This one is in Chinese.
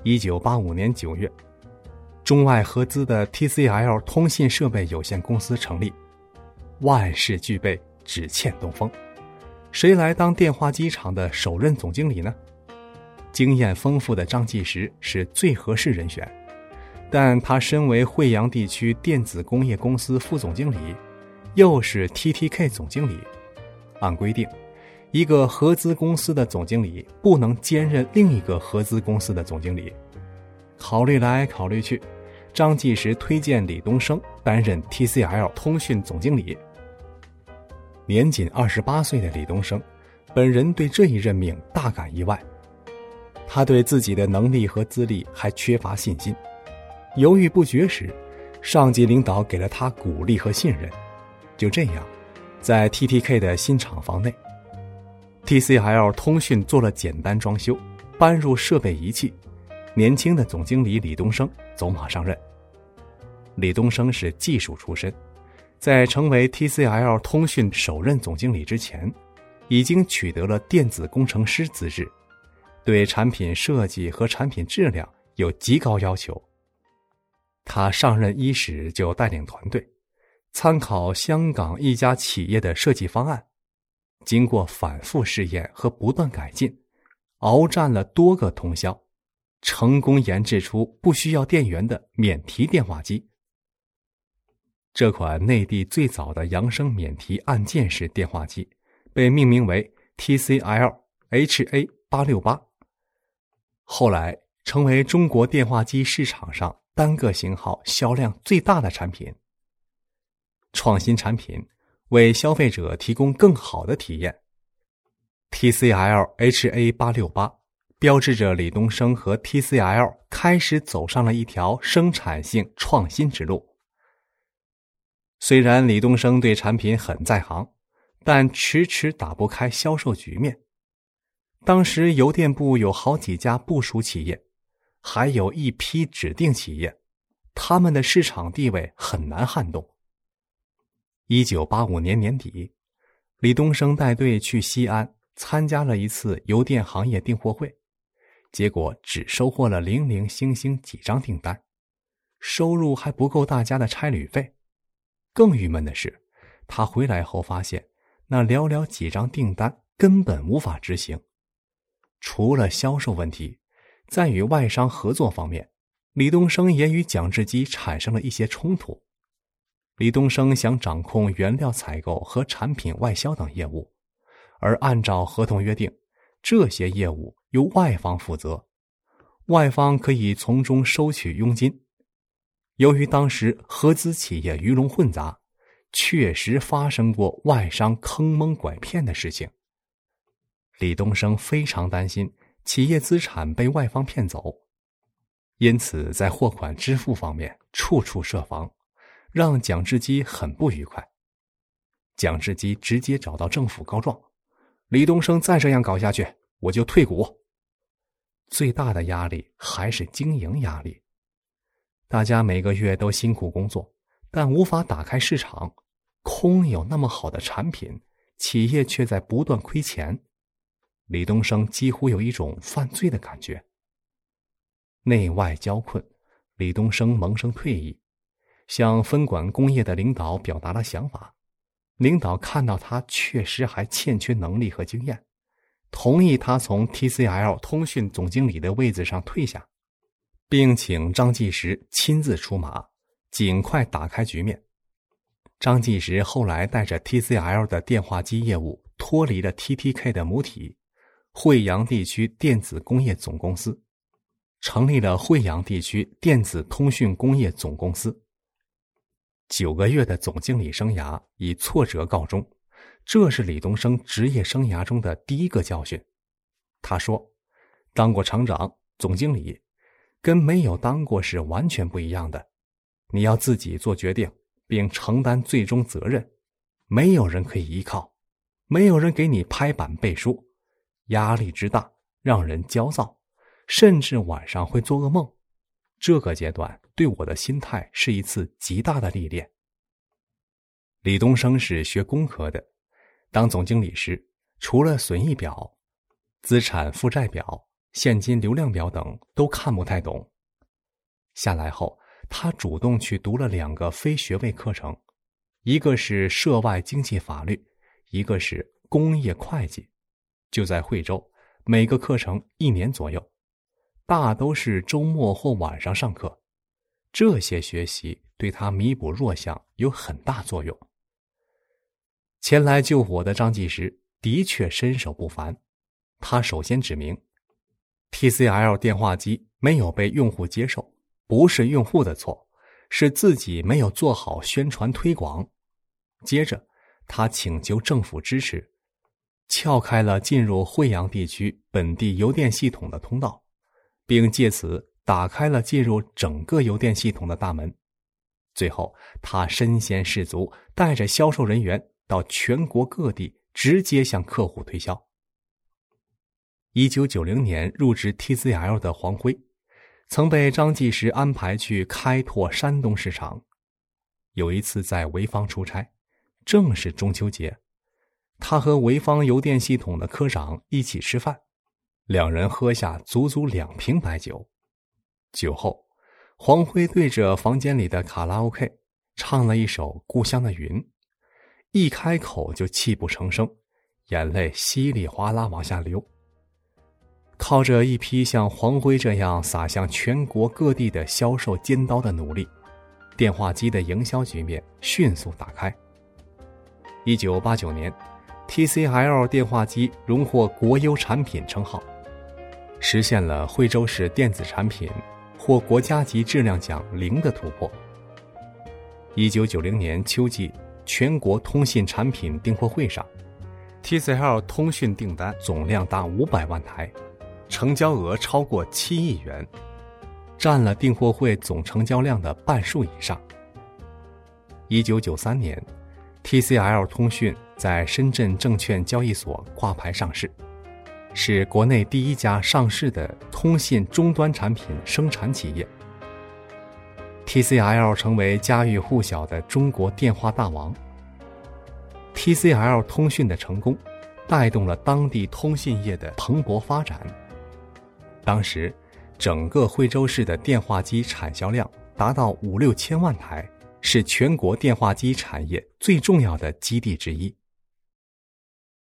1985年9月，中外合资的 TCL 通信设备有限公司成立，万事俱备，只欠东风。谁来当电话机厂的首任总经理呢？经验丰富的张继时是最合适人选，但他身为惠阳地区电子工业公司副总经理，又是 TTK 总经理。按规定，一个合资公司的总经理不能兼任另一个合资公司的总经理。考虑来考虑去，张继时推荐李东生担任 TCL 通讯总经理。年仅28岁的李东生本人对这一任命大感意外，他对自己的能力和资历还缺乏信心。犹豫不决时，上级领导给了他鼓励和信任。就这样，在 TTK 的新厂房内， TCL 通讯做了简单装修，搬入设备仪器，年轻的总经理李东生走马上任。李东生是技术出身，在成为 TCL 通讯首任总经理之前，已经取得了电子工程师资质，对产品设计和产品质量有极高要求。他上任伊始就带领团队，参考香港一家企业的设计方案，经过反复试验和不断改进，鏖战了多个通宵，成功研制出不需要电源的免提电话机。这款内地最早的扬声免提按键式电话机被命名为 TCL HA868， 后来成为中国电话机市场上单个型号销量最大的产品。创新产品为消费者提供更好的体验， TCL HA868 标志着李东生和 TCL 开始走上了一条生产性创新之路。虽然李东生对产品很在行，但迟迟打不开销售局面。当时邮电部有好几家部属企业，还有一批指定企业，他们的市场地位很难撼动。1985年年底，李东生带队去西安参加了一次邮电行业订货会，结果只收获了零零星星几张订单，收入还不够大家的差旅费。更郁闷的是，他回来后发现那寥寥几张订单根本无法执行。除了销售问题，在与外商合作方面，李东生也与蒋志基产生了一些冲突。李东生想掌控原料采购和产品外销等业务，而按照合同约定，这些业务由外方负责，外方可以从中收取佣金。由于当时合资企业鱼龙混杂，确实发生过外商坑蒙拐骗的事情。李东生非常担心企业资产被外方骗走，因此在货款支付方面处处设防，让蒋志基很不愉快。蒋志基直接找到政府告状，李东生再这样搞下去，我就退股。最大的压力还是经营压力。大家每个月都辛苦工作，但无法打开市场，空有那么好的产品，企业却在不断亏钱。李东生几乎有一种犯罪的感觉。内外交困，李东生萌生退意，向分管工业的领导表达了想法。领导看到他确实还欠缺能力和经验，同意他从 TCL 通讯总经理的位子上退下，并请张继时亲自出马，尽快打开局面。张继时后来带着 TCL 的电话机业务脱离了 TTK 的母体惠阳地区电子工业总公司，成立了惠阳地区电子通讯工业总公司。9个月的总经理生涯以挫折告终，这是李东生职业生涯中的第一个教训。他说，当过厂长、总经理，跟没有当过是完全不一样的。你要自己做决定，并承担最终责任，没有人可以依靠，没有人给你拍板背书，压力之大让人焦躁，甚至晚上会做噩梦。这个阶段对我的心态是一次极大的历练。李东生是学工科的，当总经理时，除了损益表、资产负债表、 现金流量表等都看不太懂。下来后，他主动去读了2个非学位课程，一个是涉外经济法律，一个是工业会计，就在惠州，每个课程1年左右，大都是周末或晚上上课。这些学习对他弥补弱项有很大作用。前来救火的张继时的确身手不凡，他首先指明 TCL 电话机没有被用户接受，不是用户的错，是自己没有做好宣传推广。接着他请求政府支持，撬开了进入惠阳地区本地邮电系统的通道，并借此打开了进入整个邮电系统的大门。最后他身先士卒，带着销售人员到全国各地直接向客户推销。1990年入职 TCL 的黄辉曾被张继时安排去开拓山东市场。有一次在潍坊出差，正是中秋节，他和潍坊邮电系统的科长一起吃饭，两人喝下足足2瓶白酒。酒后，黄辉对着房间里的卡拉 OK 唱了一首《故乡的云》，一开口就泣不成声，眼泪稀里哗啦往下流。靠着一批像黄辉这样洒向全国各地的销售尖刀的努力，电话机的营销局面迅速打开。1989年 TCL 电话机荣获国优产品称号，实现了惠州市电子产品获国家级质量奖0的突破。1990年秋季全国通信产品订货会上， TCL 通讯订单总量达500万台，成交额超过7亿元，占了订货会总成交量的半数以上。1993年 TCL 通讯在深圳证券交易所挂牌上市，是国内第一家上市的通信终端产品生产企业。TCL 成为家喻户晓的中国电话大王。TCL 通讯的成功带动了当地通信业的蓬勃发展。当时整个惠州市的电话机产销量达到5-6千万台，是全国电话机产业最重要的基地之一。